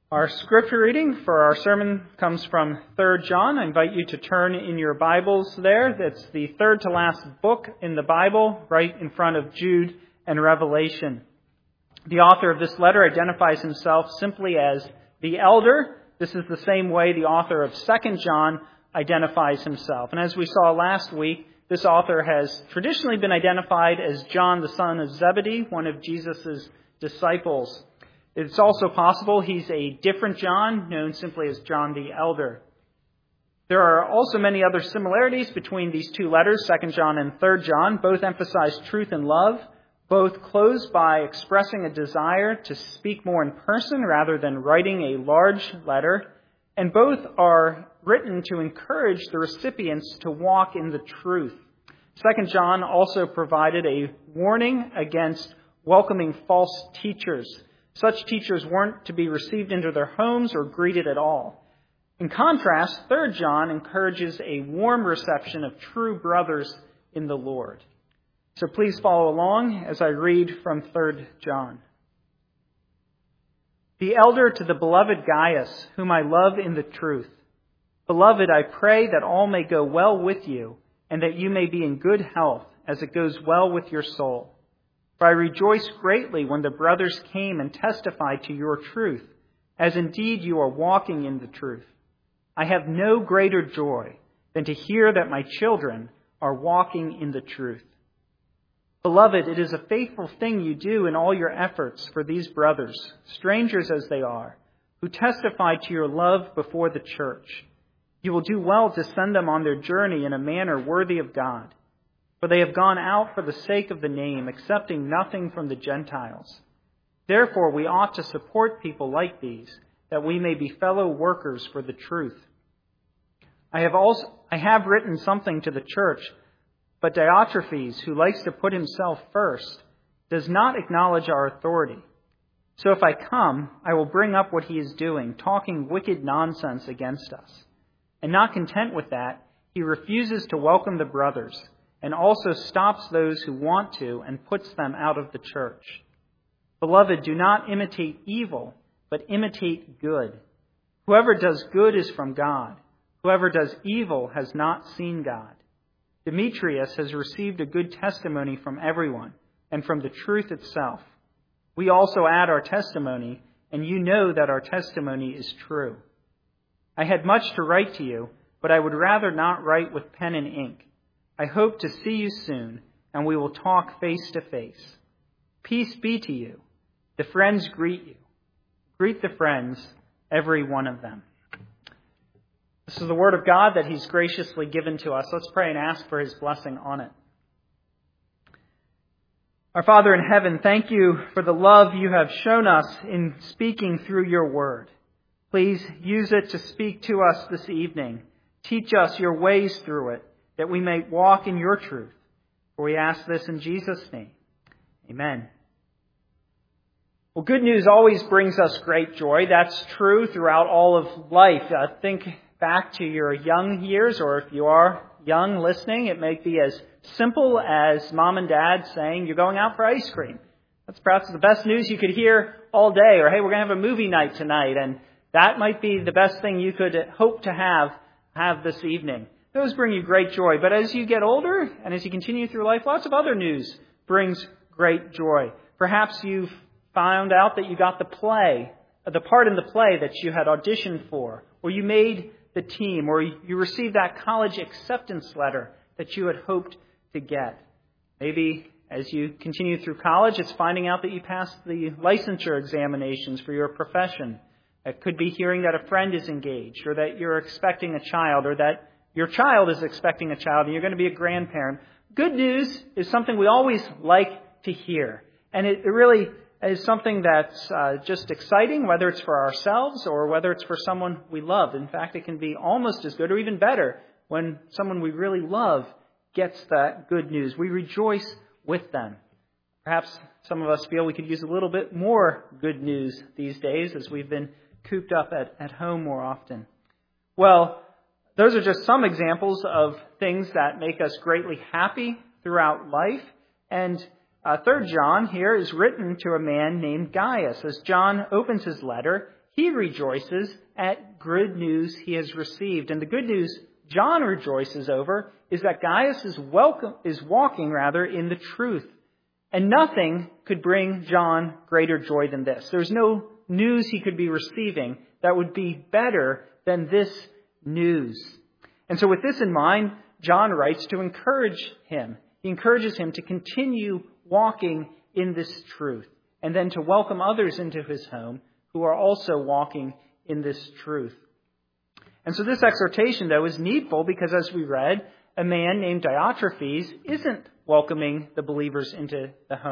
Our scripture reading for our sermon comes from 3 John. I invite you to turn in your Bibles there. That's the third to last book in the Bible, right in front of Jude and Revelation. The author of this letter identifies himself simply as the elder. This is the same way the author of 2 John identifies himself. And as we saw last week, this author has traditionally been identified as John, the son of Zebedee, one of Jesus' disciples. It's also possible he's a different John, known simply as John the Elder. There are also many other similarities between these two letters, 2 John and 3 John. Both emphasize truth and love. Both close by expressing a desire to speak more in person rather than writing a large letter. And both are written to encourage the recipients to walk in the truth. 2 John also provided a warning against welcoming false teachers. Such teachers weren't to be received into their homes or greeted at all. In contrast, 3 John encourages a warm reception of true brothers in the Lord. So please follow along as I read from 3 John. The elder to the beloved Gaius, whom I love in the truth. Beloved, I pray that all may go well with you, and that you may be in good health, as it goes well with your soul. For I rejoiced greatly when the brothers came and testified to your truth, as indeed you are walking in the truth. I have no greater joy than to hear that my children are walking in the truth. Beloved, it is a faithful thing you do in all your efforts for these brothers, strangers as they are, who testify to your love before the church. You will do well to send them on their journey in a manner worthy of God. For they have gone out for the sake of the name, accepting nothing from the Gentiles. Therefore, we ought to support people like these, that we may be fellow workers for the truth. I have written something to the church, but Diotrephes, who likes to put himself first, does not acknowledge our authority. So if I come, I will bring up what he is doing, talking wicked nonsense against us. And not content with that, he refuses to welcome the brothers, and also stops those who want to and puts them out of the church. Beloved, do not imitate evil, but imitate good. Whoever does good is from God. Whoever does evil has not seen God. Demetrius has received a good testimony from everyone and from the truth itself. We also add our testimony, and you know that our testimony is true. I had much to write to you, but I would rather not write with pen and ink. I hope to see you soon, and we will talk face to face. Peace be to you. The friends greet you. Greet the friends, every one of them. This is the word of God that he's graciously given to us. Let's pray and ask for his blessing on it. Our Father in heaven, thank you for the love you have shown us in speaking through your word. Please use it to speak to us this evening. Teach us your ways through it, that we may walk in your truth. For we ask this in Jesus' name. Amen. Well, good news always brings us great joy. That's true throughout all of life. Think back to your young years, or if you are young listening, it may be as simple as mom and dad saying, you're going out for ice cream. That's perhaps the best news you could hear all day. Or, hey, we're going to have a movie night tonight. And that might be the best thing you could hope to have this evening. Those bring you great joy. But as you get older and as you continue through life, lots of other news brings great joy. Perhaps you've found out that you got the part in the play that you had auditioned for, or you made the team, or you received that college acceptance letter that you had hoped to get. Maybe as you continue through college, it's finding out that you passed the licensure examinations for your profession. It could be hearing that a friend is engaged, or that you're expecting a child, or that your child is expecting a child and you're going to be a grandparent. Good news is something we always like to hear. And it really is something that's just exciting, whether it's for ourselves or whether it's for someone we love. In fact, it can be almost as good or even better when someone we really love gets that good news. We rejoice with them. Perhaps some of us feel we could use a little bit more good news these days as we've been cooped up at home more often. Well, those are just some examples of things that make us greatly happy throughout life. And 3 John here is written to a man named Gaius. As John opens his letter, he rejoices at good news he has received. And the good news John rejoices over is that Gaius is walking in the truth. And nothing could bring John greater joy than this. There's no news he could be receiving that would be better than this news. And so with this in mind, John writes to encourage him. He encourages him to continue walking in this truth, and then to welcome others into his home who are also walking in this truth. And so this exhortation, though, is needful because, as we read, a man named Diotrephes isn't welcoming the believers into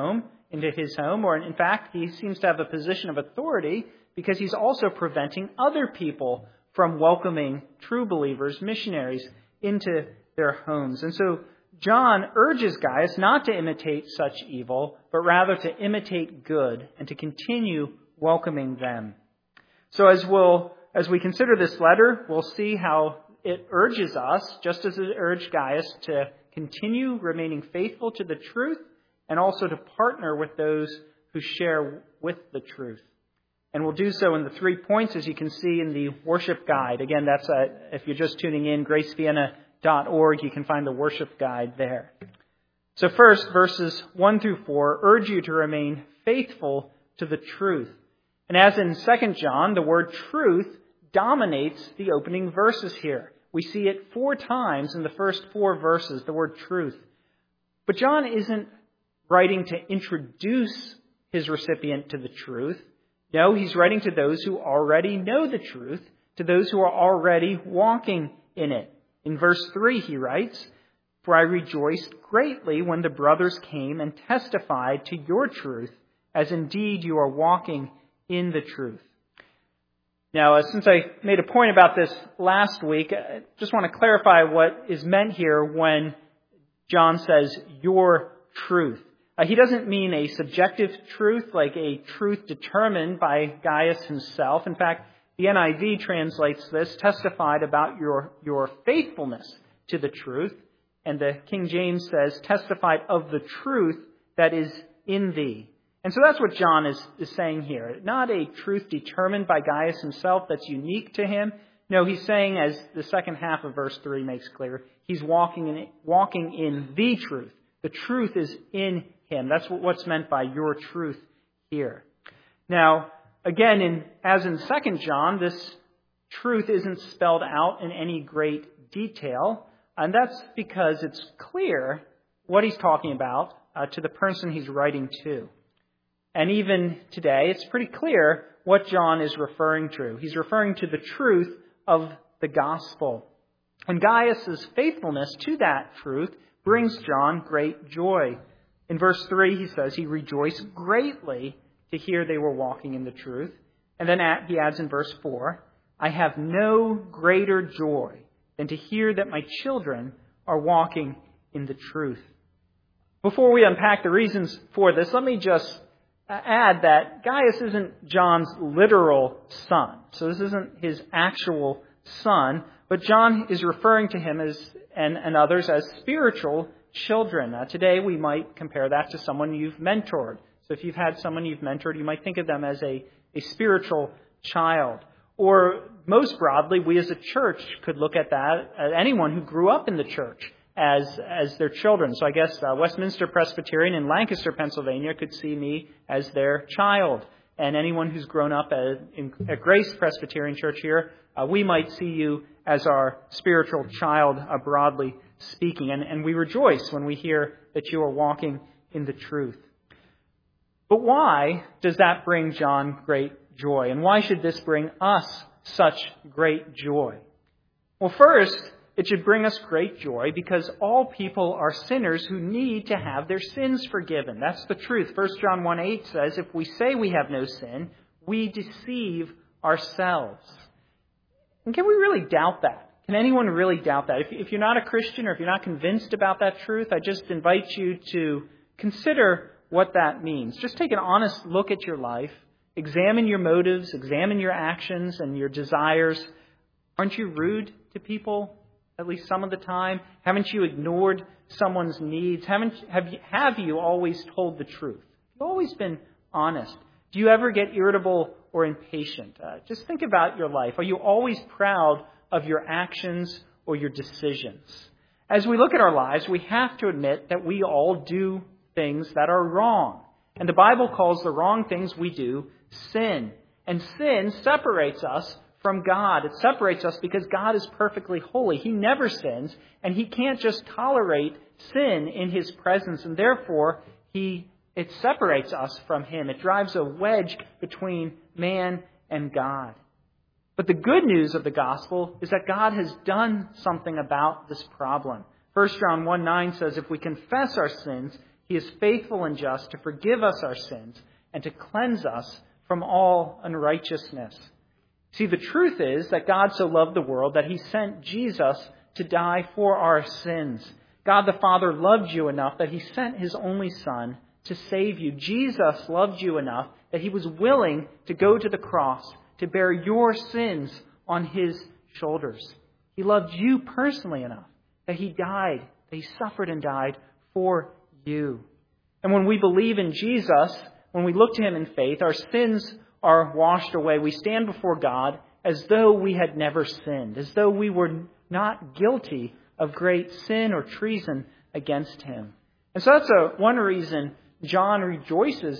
his home, or in fact, he seems to have a position of authority because he's also preventing other people from welcoming true believers, missionaries, into their homes. And so John urges Gaius not to imitate such evil, but rather to imitate good and to continue welcoming them. So as we consider this letter, we'll see how it urges us, just as it urged Gaius, to continue remaining faithful to the truth and also to partner with those who share with the truth. And we'll do so in the 3 points, as you can see in the worship guide. Again, that's if you're just tuning in, gracevienna.org, you can find the worship guide there. So first, verses 1 through 4 urge you to remain faithful to the truth. And as in 2 John, the word truth dominates the opening verses here. We see it 4 times in the first 4 verses, the word truth. But John isn't writing to introduce his recipient to the truth. No, he's writing to those who already know the truth, to those who are already walking in it. In verse 3 he writes, "For I rejoiced greatly when the brothers came and testified to your truth, as indeed you are walking in the truth." Now, since I made a point about this last week, I just want to clarify what is meant here when John says your truth. He doesn't mean a subjective truth, like a truth determined by Gaius himself. In fact, the NIV translates this, testified about your faithfulness to the truth. And the King James says, testified of the truth that is in thee. And so that's what John is saying here. Not a truth determined by Gaius himself that's unique to him. No, he's saying, as the second half of verse 3 makes clear, he's walking in the truth. The truth is in him. That's what's meant by your truth here. Now, again, as in 2 John, this truth isn't spelled out in any great detail. And that's because it's clear what he's talking about to the person he's writing to. And even today, it's pretty clear what John is referring to. He's referring to the truth of the gospel. And Gaius' faithfulness to that truth brings John great joy. In verse 3, he says he rejoiced greatly to hear they were walking in the truth. And then he adds in verse 4, "I have no greater joy than to hear that my children are walking in the truth." Before we unpack the reasons for this, let me just add that Gaius isn't John's literal son. So this isn't his actual son, but John is referring to him and others as spiritual children. Today we might compare that to someone you've mentored. So if you've had someone you've mentored, you might think of them as a spiritual child. Or most broadly, we as a church could look at that, at anyone who grew up in the church as their children. So I guess Westminster Presbyterian in Lancaster, Pennsylvania could see me as their child. And anyone who's grown up at Grace Presbyterian Church here, we might see you as our spiritual child, broadly speaking. And we rejoice when we hear that you are walking in the truth. But why does that bring John great joy? And why should this bring us such great joy? Well, first, it should bring us great joy because all people are sinners who need to have their sins forgiven. That's the truth. 1 John 1:8 says, if we say we have no sin, we deceive ourselves. And can we really doubt that? Can anyone really doubt that? If you're not a Christian or if you're not convinced about that truth, I just invite you to consider what that means. Just take an honest look at your life. Examine your motives, examine your actions and your desires. Aren't you rude to people at least some of the time? Haven't you ignored someone's needs? Have you always told the truth? Have you always been honest? Do you ever get irritable or impatient? Just think about your life. Are you always proud of your actions or your decisions? As we look at our lives, we have to admit that we all do things that are wrong. And the Bible calls the wrong things we do sin. And sin separates us from God. It separates us because God is perfectly holy. He never sins, and He can't just tolerate sin in His presence. And therefore, it separates us from Him. It drives a wedge between man and God. But the good news of the gospel is that God has done something about this problem. 1 John 1:9 says, if we confess our sins, He is faithful and just to forgive us our sins and to cleanse us from all unrighteousness. See, the truth is that God so loved the world that He sent Jesus to die for our sins. God the Father loved you enough that He sent His only Son to save you. Jesus loved you enough that He was willing to go to the cross to bear your sins on His shoulders. He loved you personally enough that He died, that He suffered and died for you. And when we believe in Jesus, when we look to Him in faith, our sins are washed away. We stand before God as though we had never sinned, as though we were not guilty of great sin or treason against Him. And so that's one reason John rejoices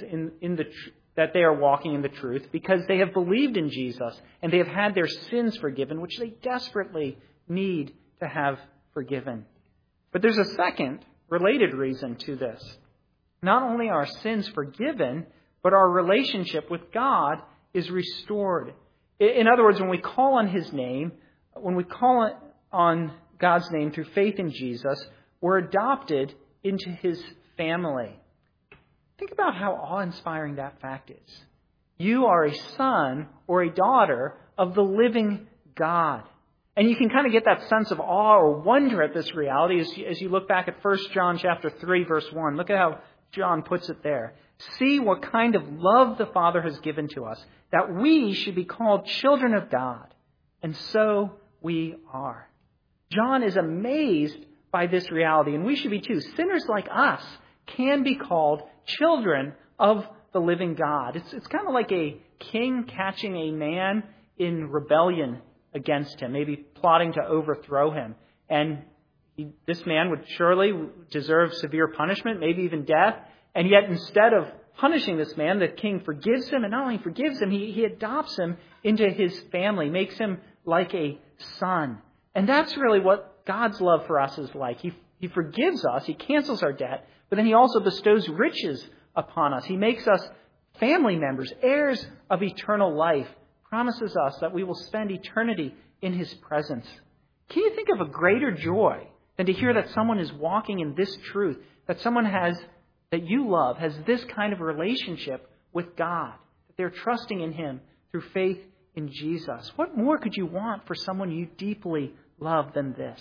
that they are walking in the truth, because they have believed in Jesus and they have had their sins forgiven, which they desperately need to have forgiven. But there's a second related reason to this. Not only are sins forgiven, but our relationship with God is restored. In other words, when we call on His name, when we call on God's name through faith in Jesus, we're adopted into His family. Think about how awe-inspiring that fact is. You are a son or a daughter of the living God. And you can kind of get that sense of awe or wonder at this reality as you look back at 1 John chapter 3, verse 1. Look at how John puts it there. See what kind of love the Father has given to us, that we should be called children of God. And so we are. John is amazed by this reality, and we should be too. Sinners like us can be called children of the living God. It's kind of like a king catching a man in rebellion against him, maybe plotting to overthrow him. And this man would surely deserve severe punishment, maybe even death. And yet instead of punishing this man, the king forgives him. And not only forgives him, he adopts him into his family, makes him like a son. And that's really what God's love for us is like. He forgives us. He cancels our debt. But then He also bestows riches upon us. He makes us family members, heirs of eternal life. Promises us that we will spend eternity in His presence. Can you think of a greater joy than to hear that someone is walking in this truth, that someone that you love has this kind of relationship with God, that they're trusting in Him through faith in Jesus? What more could you want for someone you deeply love than this?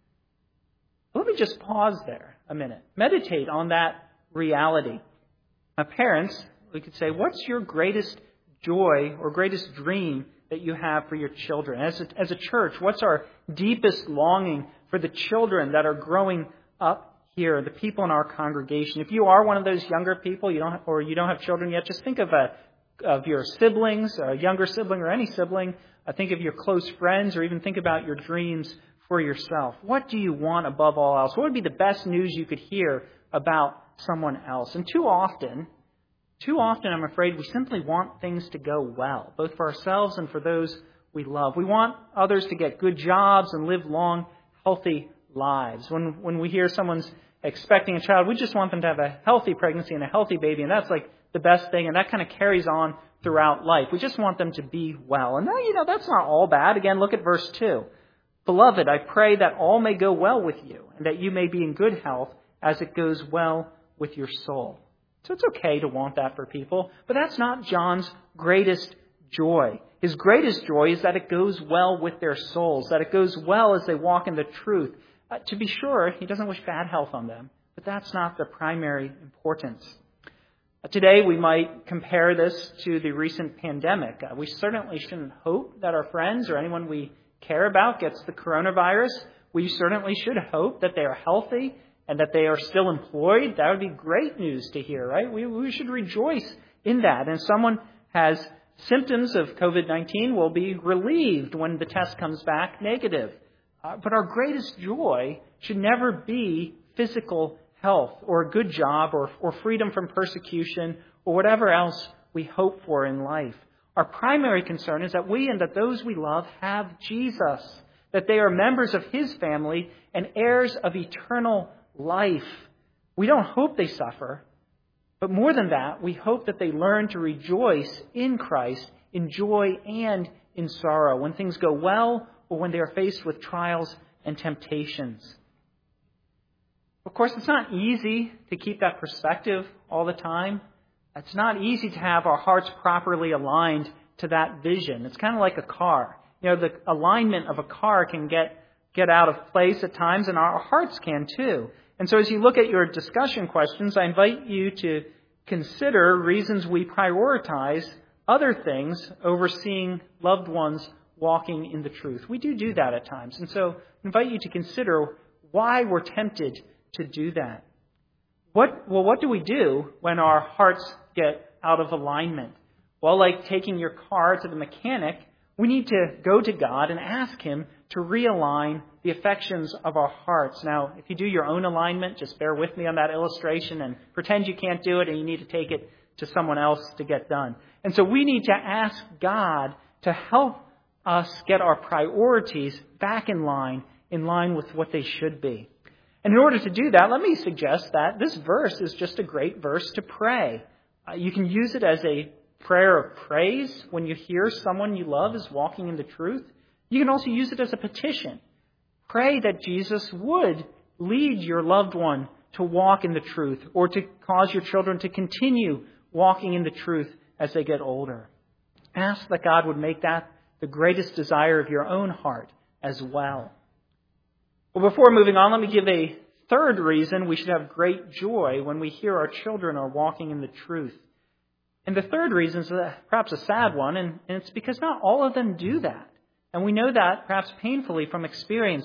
Let me just pause there a minute. Meditate on that reality. Parents, we could say, what's your greatest joy or greatest dream that you have for your children? As a church, what's our deepest longing for the children that are growing up here, the people in our congregation? If you are one of those younger people, you don't have children yet, just think of your siblings, a younger sibling or any sibling. Think of your close friends, or even think about your dreams for yourself. What do you want above all else? What would be the best news you could hear about someone else? And too often, I'm afraid, we simply want things to go well, both for ourselves and for those we love. We want others to get good jobs and live long, healthy lives. When we hear someone's expecting a child, we just want them to have a healthy pregnancy and a healthy baby, and that's like the best thing, and that kind of carries on throughout life. We just want them to be well. And that's not all bad. Again, look at verse 2. Beloved, I pray that all may go well with you, and that you may be in good health as it goes well with your soul. So it's okay to want that for people, but that's not John's greatest joy. His greatest joy is that it goes well with their souls, that it goes well as they walk in the truth. To be sure, he doesn't wish bad health on them, but that's not the primary importance. Today, we might compare this to the recent pandemic. We certainly shouldn't hope that our friends or anyone we care about gets the coronavirus. We certainly should hope that they are healthy and that they are still employed. That would be great news to hear, right? We should rejoice in that. And someone has Symptoms of COVID-19 will be relieved when the test comes back negative. But our greatest joy should never be physical health or a good job or freedom from persecution or whatever else we hope for in life. Our primary concern is that we and that those we love have Jesus, that they are members of His family and heirs of eternal life. We don't hope they suffer, but more than that, we hope that they learn to rejoice in Christ, in joy and in sorrow, when things go well or when they are faced with trials and temptations. Of course, it's not easy to keep that perspective all the time. It's not easy to have our hearts properly aligned to that vision. It's kind of like a car. The alignment of a car can get out of place at times, and our hearts can too. And so as you look at your discussion questions, I invite you to consider reasons we prioritize other things over seeing loved ones walking in the truth. We do that at times. And so I invite you to consider why we're tempted to do that. What do we do when our hearts get out of alignment? Well, like taking your car to the mechanic, we need to go to God and ask Him to realign the affections of our hearts. Now, if you do your own alignment, just bear with me on that illustration and pretend you can't do it and you need to take it to someone else to get done. And so we need to ask God to help us get our priorities back in line with what they should be. And in order to do that, let me suggest that this verse is just a great verse to pray. You can use it as a prayer of praise when you hear someone you love is walking in the truth. You can also use it as a petition. Pray that Jesus would lead your loved one to walk in the truth or to cause your children to continue walking in the truth as they get older. Ask that God would make that the greatest desire of your own heart as well. Well, before moving on, let me give a third reason we should have great joy when we hear our children are walking in the truth. And the third reason is perhaps a sad one, and it's because not all of them do that. And we know that perhaps painfully from experience.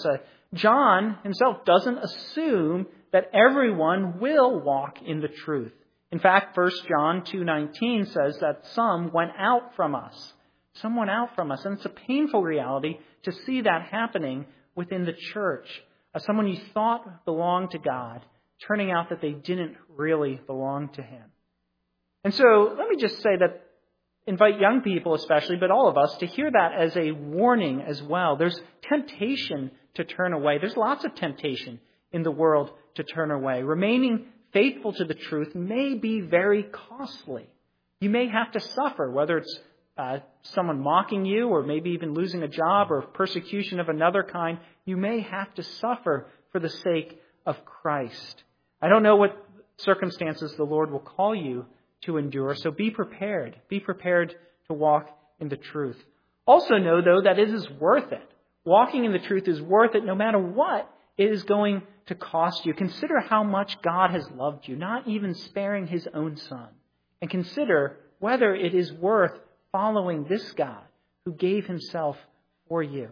John himself doesn't assume that everyone will walk in the truth. In fact, 1 John 2:19 says that some went out from us. Some went out from us. And it's a painful reality to see that happening within the church. Someone you thought belonged to God, turning out that they didn't really belong to Him. And so let me just say that, invite young people especially, but all of us, to hear that as a warning as well. There's temptation to turn away. There's lots of temptation in the world to turn away. Remaining faithful to the truth may be very costly. You may have to suffer, whether it's someone mocking you or maybe even losing a job or persecution of another kind. You may have to suffer for the sake of Christ. I don't know what circumstances the Lord will call you to endure, so be prepared. Be prepared to walk in the truth. Also know, though, that it is worth it. Walking in the truth is worth it no matter what it is going to cost you. Consider how much God has loved you, not even sparing His own Son. And consider whether it is worth following this God who gave Himself for you.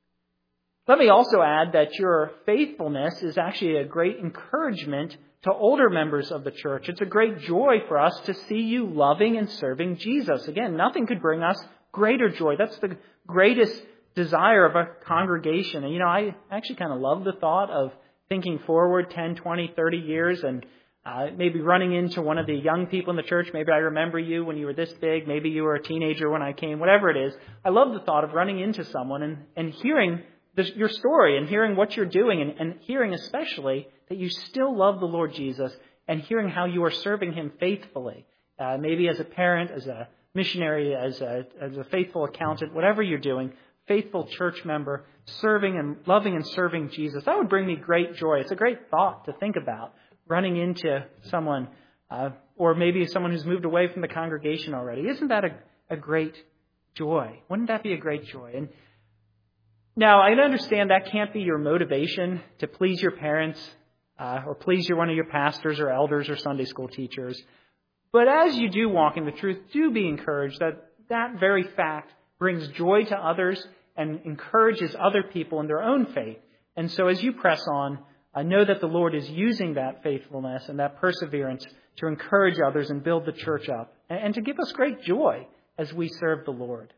Let me also add that your faithfulness is actually a great encouragement to older members of the church. It's a great joy for us to see you loving and serving Jesus. Again, nothing could bring us greater joy. That's the greatest desire of a congregation. And, I actually kind of love the thought of thinking forward 10, 20, 30 years and maybe running into one of the young people in the church. Maybe I remember you when you were this big. Maybe you were a teenager when I came. Whatever it is, I love the thought of running into someone and hearing your story and hearing what you're doing and hearing especially that you still love the Lord Jesus and hearing how you are serving Him faithfully. Maybe as a parent, as a missionary, as a faithful accountant, whatever you're doing, faithful church member, serving and loving and serving Jesus. That would bring me great joy. It's a great thought to think about, running into someone or maybe someone who's moved away from the congregation already. Isn't that a great joy? Wouldn't that be a great joy? And now, I understand that can't be your motivation to please your parents or please one of your pastors or elders or Sunday school teachers. But as you do walk in the truth, do be encouraged that that very fact brings joy to others and encourages other people in their own faith. And so as you press on, know that the Lord is using that faithfulness and that perseverance to encourage others and build the church up and to give us great joy as we serve the Lord.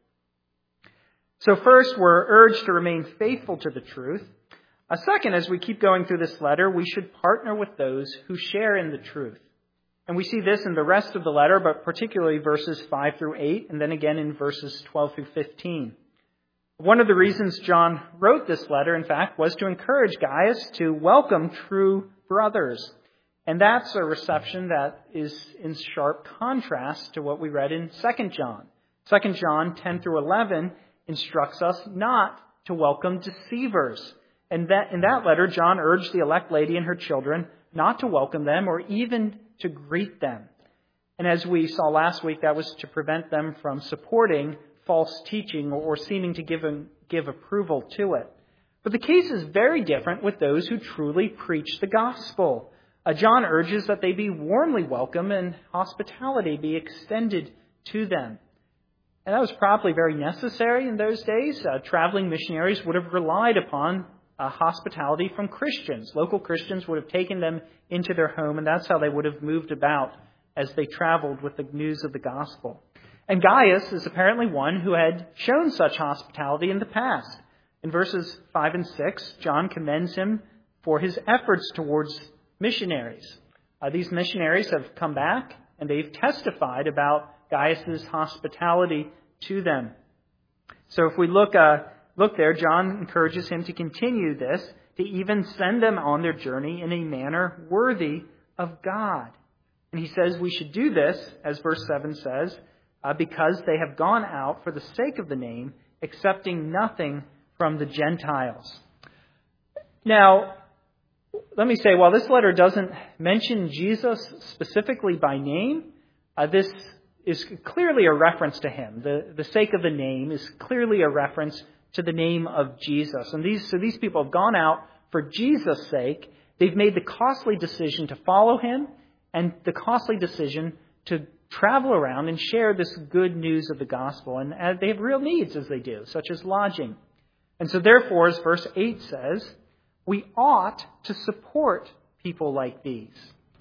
So first, we're urged to remain faithful to the truth. Second, as we keep going through this letter, we should partner with those who share in the truth. And we see this in the rest of the letter, but particularly verses 5 through 8, and then again in verses 12 through 15. One of the reasons John wrote this letter, in fact, was to encourage Gaius to welcome true brothers. And that's a reception that is in sharp contrast to what we read in 2 John. 2 John 10 through 11 instructs us not to welcome deceivers. And that in that letter, John urged the elect lady and her children not to welcome them or even to greet them. And as we saw last week, that was to prevent them from supporting false teaching or seeming to give approval to it. But the case is very different with those who truly preach the gospel. John urges that they be warmly welcome and hospitality be extended to them. And that was probably very necessary in those days. Traveling missionaries would have relied upon hospitality from Christians. Local Christians would have taken them into their home, and that's how they would have moved about as they traveled with the news of the gospel. And Gaius is apparently one who had shown such hospitality in the past. In verses 5 and 6, John commends him for his efforts towards missionaries. These missionaries have come back and they've testified about Gaius' hospitality to them. So if we look there, John encourages him to continue this, to even send them on their journey in a manner worthy of God. And he says we should do this, as verse 7 says, because they have gone out for the sake of the name, accepting nothing from the Gentiles. Now, let me say, while this letter doesn't mention Jesus specifically by name, this is clearly a reference to him. The sake of the name is clearly a reference to the name of Jesus. And these people have gone out for Jesus' sake. They've made the costly decision to follow him and the costly decision to travel around and share this good news of the gospel. And they have real needs as they do, such as lodging. And so therefore, as verse 8 says, we ought to support people like these.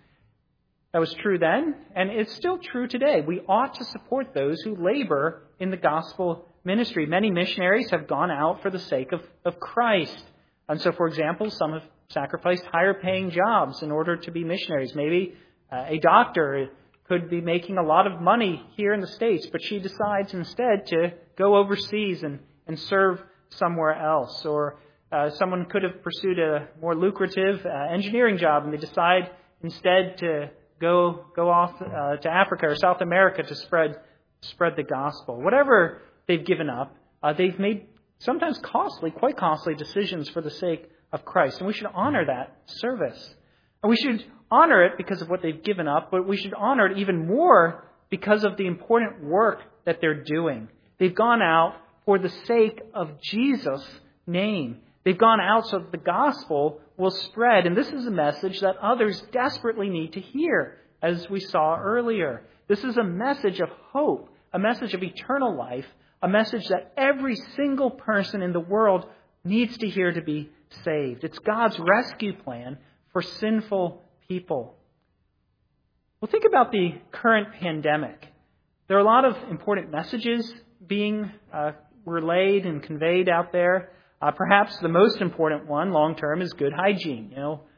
That was true then, and it's still true today. We ought to support those who labor in the gospel ministry. Many missionaries have gone out for the sake of Christ. And so, for example, some have sacrificed higher paying jobs in order to be missionaries. Maybe a doctor could be making a lot of money here in the States, but she decides instead to go overseas and serve somewhere else. Or someone could have pursued a more lucrative engineering job, and they decide instead to go off to Africa or South America to spread the gospel. Whatever they've given up, they've made sometimes quite costly decisions for the sake of Christ. And we should honor that service. And we should honor it because of what they've given up, but we should honor it even more because of the important work that they're doing. They've gone out for the sake of Jesus' name. They've gone out so that the gospel will spread. And this is a message that others desperately need to hear, as we saw earlier. This is a message of hope, a message of eternal life, a message that every single person in the world needs to hear to be saved. It's God's rescue plan for sinful people. Well, think about the current pandemic. There are a lot of important messages being relayed and conveyed out there. Perhaps the most important one, long term, is good hygiene.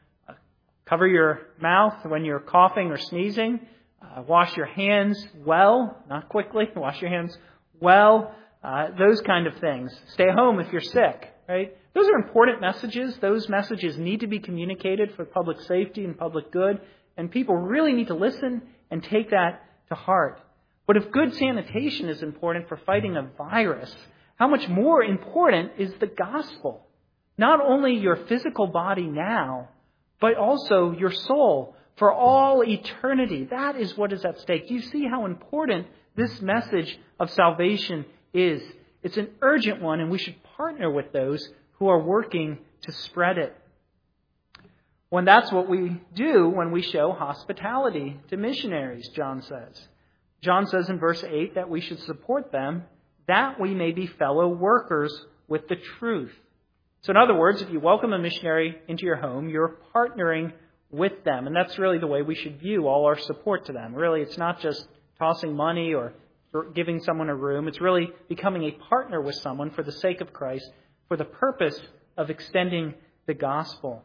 Cover your mouth when you're coughing or sneezing. Wash your hands well, not quickly. Wash your hands well. Those kind of things. Stay home if you're sick. Right? Those are important messages. Those messages need to be communicated for public safety and public good, and people really need to listen and take that to heart. But if good sanitation is important for fighting a virus, how much more important is the gospel? Not only your physical body now, but also your soul for all eternity. That is what is at stake. Do you see how important this message of salvation is? It's an urgent one, and we should partner with those who are working to spread it. When that's what we do when we show hospitality to missionaries, John says. John says in verse 8 that we should support them, that we may be fellow workers with the truth. So in other words, if you welcome a missionary into your home, you're partnering with them. And that's really the way we should view all our support to them. Really, it's not just tossing money or giving someone a room. It's really becoming a partner with someone for the sake of Christ, for the purpose of extending the gospel.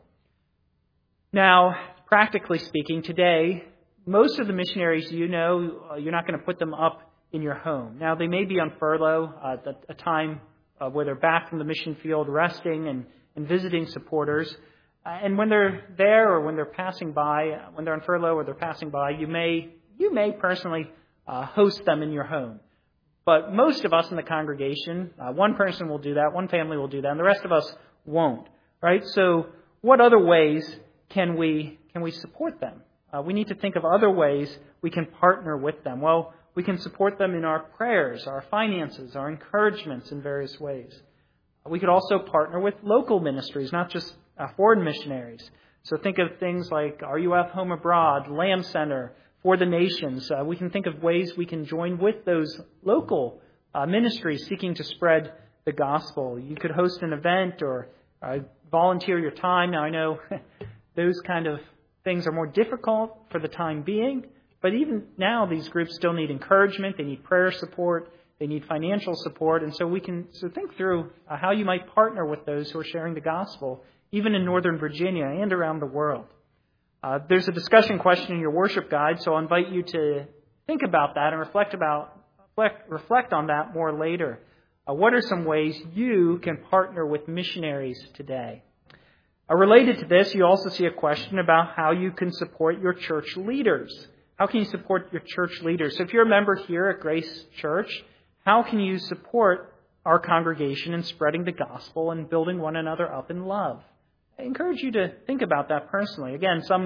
Now, practically speaking, today, most of the missionaries you're not going to put them up in your home. Now, they may be on furlough at a time where they're back from the mission field resting and visiting supporters. And when they're there or when they're passing by, when they're on furlough or they're passing by, you may personally host them in your home. But most of us in the congregation, one person will do that, one family will do that, and the rest of us won't. Right? So what other ways can we support them? We need to think of other ways we can partner with them. Well, we can support them in our prayers, our finances, our encouragements in various ways. We could also partner with local ministries, not just foreign missionaries. So think of things like RUF Home Abroad, Lamb Center, For the Nations. We can think of ways we can join with those local ministries seeking to spread the gospel. You could host an event or volunteer your time. Now, I know those kind of things are more difficult for the time being, but even now these groups still need encouragement. They need prayer support. They need financial support. And so think through how you might partner with those who are sharing the gospel, even in Northern Virginia and around the world. There's a discussion question in your worship guide, so I'll invite you to think about that and reflect on that more later. What are some ways you can partner with missionaries today? Related to this, you also see a question about how you can support your church leaders. How can you support your church leaders? So if you're a member here at Grace Church, how can you support our congregation in spreading the gospel and building one another up in love? I encourage you to think about that personally. Again, some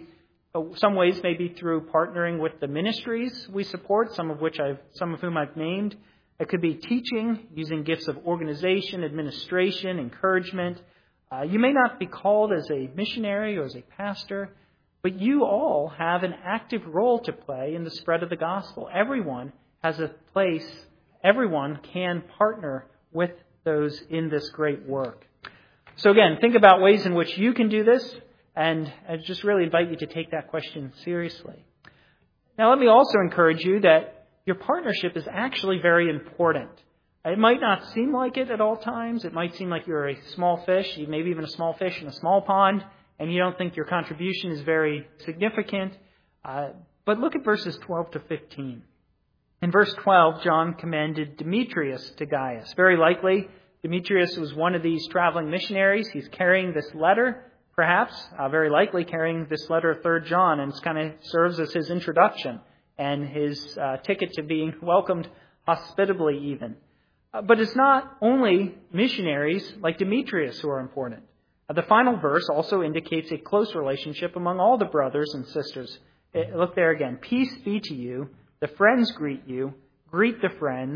ways may be through partnering with the ministries we support, some of whom I've named. It could be teaching, using gifts of organization, administration, encouragement. You may not be called as a missionary or as a pastor, but you all have an active role to play in the spread of the gospel. Everyone has a place. Everyone can partner with those in this great work. So again, think about ways in which you can do this, and I just really invite you to take that question seriously. Now, let me also encourage you that your partnership is actually very important. It might not seem like it at all times. It might seem like you're a small fish, maybe even a small fish in a small pond, and you don't think your contribution is very significant. But look at verses 12 to 15. In verse 12, John commended Demetrius to Gaius. Very likely, Demetrius was one of these traveling missionaries. He's carrying this letter, perhaps, very likely carrying this letter of 3 John, and it kind of serves as his introduction and his ticket to being welcomed hospitably even. But it's not only missionaries like Demetrius who are important. The final verse also indicates a close relationship among all the brothers and sisters. Look there again. Peace be to you. The friends greet you. Greet the friends,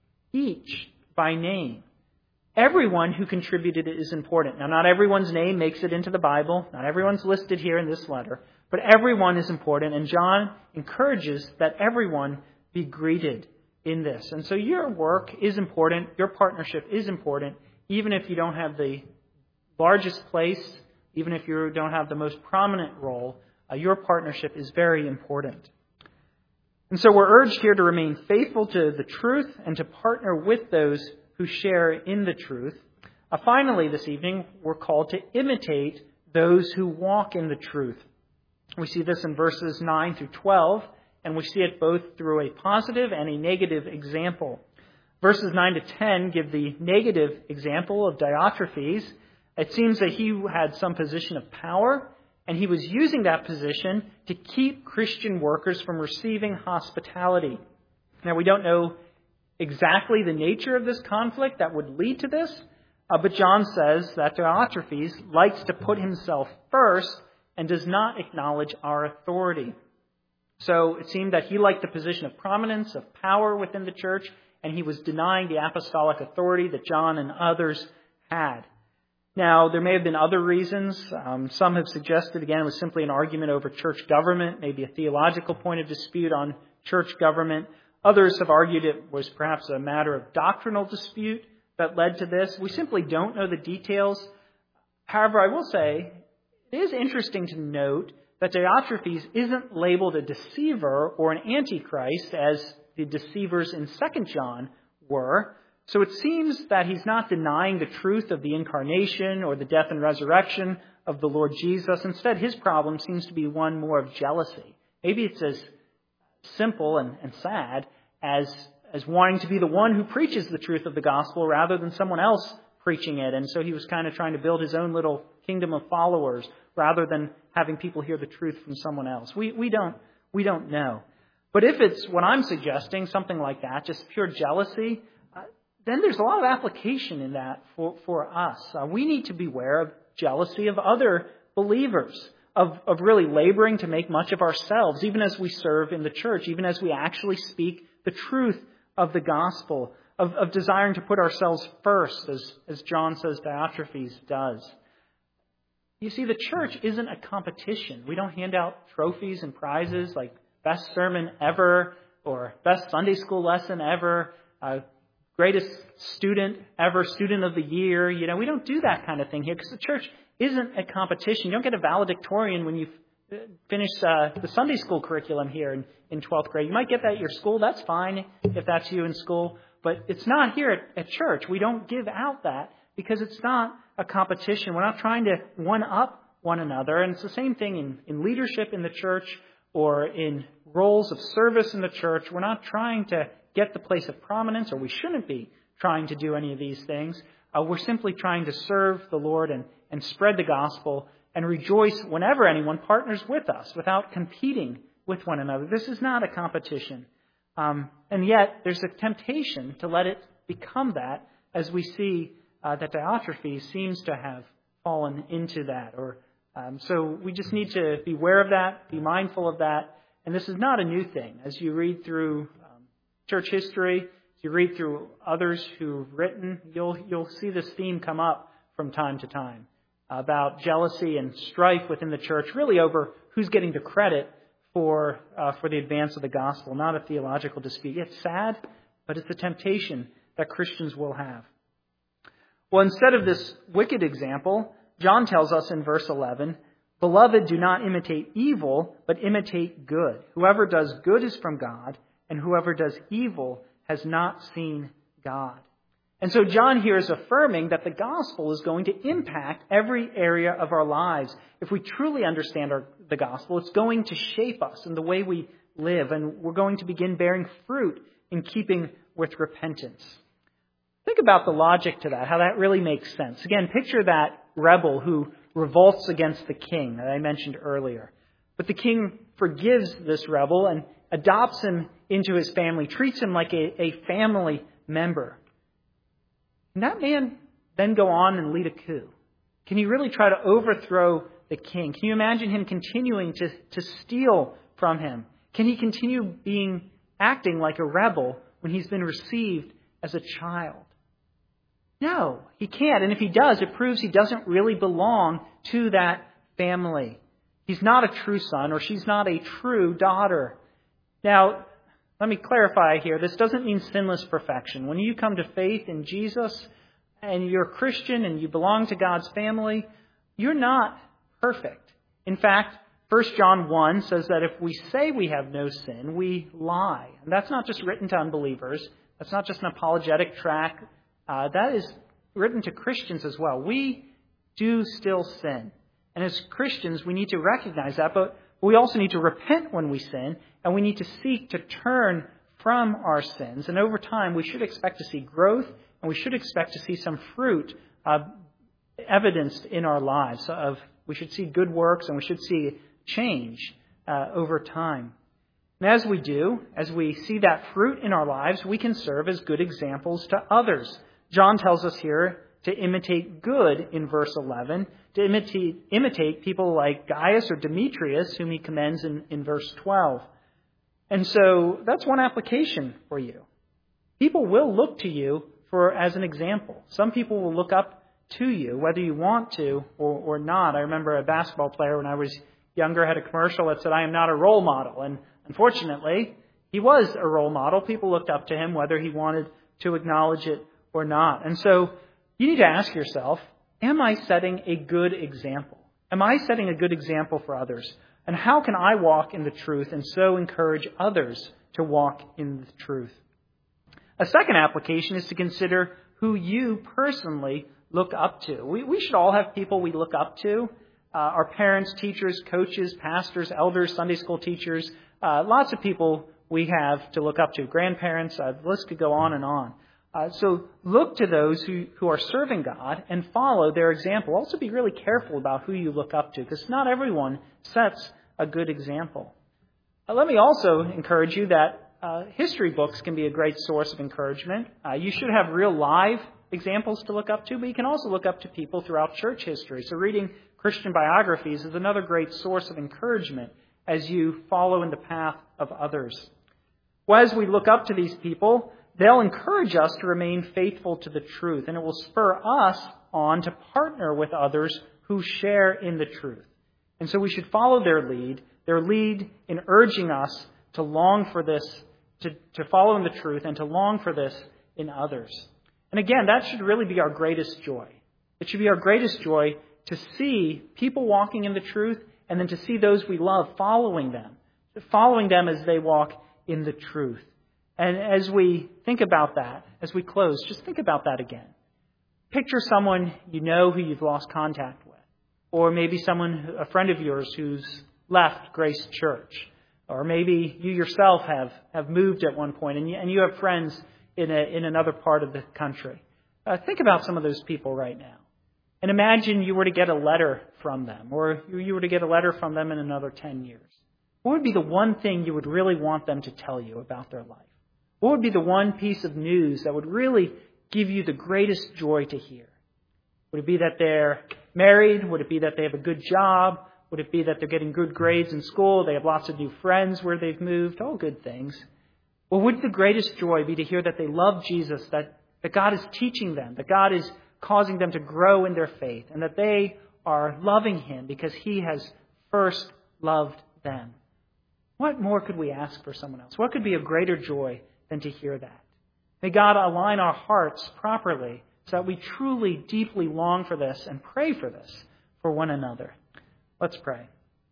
each by name. Everyone who contributed is important. Now, not everyone's name makes it into the Bible. Not everyone's listed here in this letter. But everyone is important. And John encourages that everyone be greeted in this. And so your work is important. Your partnership is important. Even if you don't have the largest place, even if you don't have the most prominent role, your partnership is very important. And so we're urged here to remain faithful to the truth and to partner with those who share in the truth. Finally, this evening, we're called to imitate those who walk in the truth. We see this in verses 9 through 12, and we see it both through a positive and a negative example. Verses 9 to 10 give the negative example of Diotrephes. It seems that he had some position of power, and he was using that position to keep Christian workers from receiving hospitality. Now, we don't know exactly the nature of this conflict that would lead to this, but John says that Diotrephes likes to put himself first and does not acknowledge our authority. So it seemed that he liked the position of prominence, of power within the church, and he was denying the apostolic authority that John and others had. Now, there may have been other reasons. Some have suggested, again, it was simply an argument over church government, maybe a theological point of dispute on church government. Others have argued it was perhaps a matter of doctrinal dispute that led to this. We simply don't know the details. However, I will say, it is interesting to note that Diotrephes isn't labeled a deceiver or an antichrist as the deceivers in 2 John were. So it seems that he's not denying the truth of the incarnation or the death and resurrection of the Lord Jesus. Instead, his problem seems to be one more of jealousy. Maybe it's as simple and sad as wanting to be the one who preaches the truth of the gospel rather than someone else preaching it. And so he was kind of trying to build his own little kingdom of followers rather than having people hear the truth from someone else. We don't know. But if it's what I'm suggesting, something like that, just pure jealousy, then there's a lot of application in that for us. We need to beware of jealousy of other believers, of really laboring to make much of ourselves, even as we serve in the church, even as we actually speak the truth of the gospel, of desiring to put ourselves first, as John says Diotrephes does. You see, the church isn't a competition. We don't hand out trophies and prizes like best sermon ever or best Sunday school lesson ever, greatest student ever, student of the year. We don't do that kind of thing here because the church isn't a competition. You don't get a valedictorian when you finish the Sunday school curriculum here in 12th grade. You might get that at your school. That's fine if that's you in school. But it's not here at church. We don't give out that because it's not a competition. We're not trying to one-up one another. And it's the same thing in leadership in the church or in roles of service in the church. We're not trying to get the place of prominence, or we shouldn't be trying to do any of these things. We're simply trying to serve the Lord and spread the gospel and rejoice whenever anyone partners with us without competing with one another. This is not a competition. And yet there's a temptation to let it become that, as we see that Diotrephes seems to have fallen into that. So we just need to be aware of that, be mindful of that. And this is not a new thing. As you read through church history, as you read through others who've written, you'll see this theme come up from time to time about jealousy and strife within the church, really over who's getting the credit for the advance of the gospel, not a theological dispute. It's sad, but it's a temptation that Christians will have. Well, instead of this wicked example, John tells us in verse 11, "Beloved, do not imitate evil, but imitate good. Whoever does good is from God, and whoever does evil has not seen God." And so John here is affirming that the gospel is going to impact every area of our lives. If we truly understand the gospel, it's going to shape us in the way we live, and we're going to begin bearing fruit in keeping with repentance. Think about the logic to that, how that really makes sense. Again, picture that rebel who revolts against the king that I mentioned earlier. But the king forgives this rebel and adopts him into his family, treats him like a family member. Can that man then go on and lead a coup? Can he really try to overthrow the king? Can you imagine him continuing to steal from him? Can he continue acting like a rebel when he's been received as a child? No, he can't. And if he does, it proves he doesn't really belong to that family. He's not a true son, or she's not a true daughter. Now, let me clarify here. This doesn't mean sinless perfection. When you come to faith in Jesus and you're a Christian and you belong to God's family, you're not perfect. In fact, 1 John 1 says that if we say we have no sin, we lie. And that's not just written to unbelievers. That's not just an apologetic tract. That is written to Christians as well. We do still sin. And as Christians, we need to recognize that, but we also need to repent when we sin, and we need to seek to turn from our sins. And over time, we should expect to see growth, and we should expect to see some fruit evidenced in our lives. We should see good works, and we should see change over time. And as we do, as we see that fruit in our lives, we can serve as good examples to others. John tells us here to imitate good in verse 11, to imitate people like Gaius or Demetrius, whom he commends in verse 12. And so that's one application for you. People will look to you as an example. Some people will look up to you, whether you want to or not. I remember a basketball player when I was younger had a commercial that said, "I am not a role model." And unfortunately, he was a role model. People looked up to him, whether he wanted to acknowledge it or not. And so you need to ask yourself, am I setting a good example? Am I setting a good example for others? And how can I walk in the truth and so encourage others to walk in the truth. A second application is to consider who you personally look up to. We should all have people we look up to. Our parents, teachers, coaches, pastors, elders, Sunday school teachers, lots of people we have to look up to. Grandparents, the list could go on and on. So look to those who are serving God and follow their example. Also be really careful about who you look up to, because not everyone sets a good example. Let me also encourage you that history books can be a great source of encouragement. You should have real live examples to look up to, but you can also look up to people throughout church history. So reading Christian biographies is another great source of encouragement as you follow in the path of others. Well, as we look up to these people, they'll encourage us to remain faithful to the truth, and it will spur us on to partner with others who share in the truth. And so we should follow their lead in urging us to long for this, to follow in the truth and to long for this in others. And again, that should really be our greatest joy. It should be our greatest joy to see people walking in the truth and then to see those we love following them as they walk in the truth. And as we think about that, as we close, just think about that again. Picture someone you know who you've lost contact with, or maybe a friend of yours who's left Grace Church, or maybe you yourself have moved at one point and you have friends in another part of the country. Think about some of those people right now. And imagine you were to get a letter from them, or you were to get a letter from them in another 10 years. What would be the one thing you would really want them to tell you about their life? What would be the one piece of news that would really give you the greatest joy to hear? Would it be that they're married? Would it be that they have a good job? Would it be that they're getting good grades in school? They have lots of new friends where they've moved? All good things. Well, would the greatest joy be to hear that they love Jesus, that God is teaching them, that God is causing them to grow in their faith, and that they are loving Him because He has first loved them? What more could we ask for someone else? What could be of greater joy than to hear that? May God align our hearts properly so that we truly, deeply long for this and pray for this for one another. Let's pray.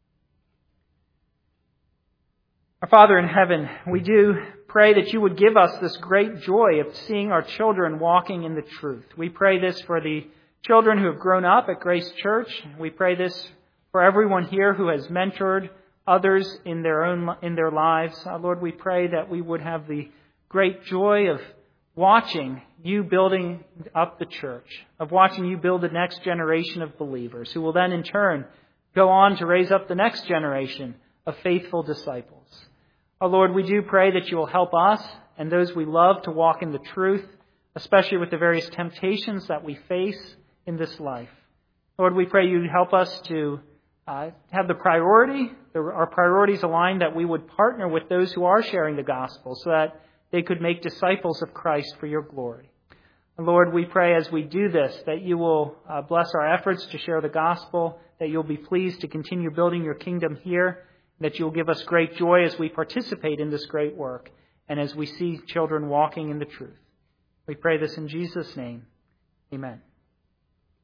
Our Father in heaven, we do pray that you would give us this great joy of seeing our children walking in the truth. We pray this for the children who have grown up at Grace Church. We pray this for everyone here who has mentored others in their lives. Lord, we pray that we would have the great joy of watching you building up the church, of watching you build the next generation of believers who will then in turn go on to raise up the next generation of faithful disciples. Oh Lord, we do pray that you will help us and those we love to walk in the truth, especially with the various temptations that we face in this life. Lord, we pray you help us to have our priorities aligned, that we would partner with those who are sharing the gospel so that they could make disciples of Christ for your glory. And Lord, we pray as we do this that you will bless our efforts to share the gospel, that you'll be pleased to continue building your kingdom here, that you'll give us great joy as we participate in this great work and as we see children walking in the truth. We pray this in Jesus' name. Amen.